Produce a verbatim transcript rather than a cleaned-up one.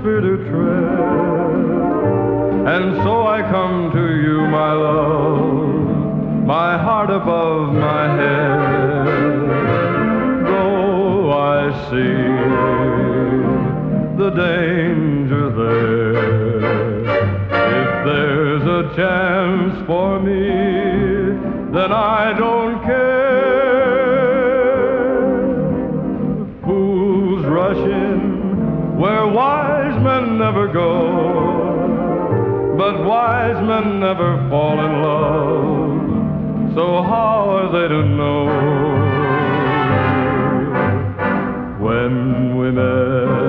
fear to tread. And so I come to you, my love, my heart above my head. Though I see the danger there, if there's a chance for me, then I don't care. Fools rush in where wise men never go, but wise men never fall in love, so how are they to know? When we met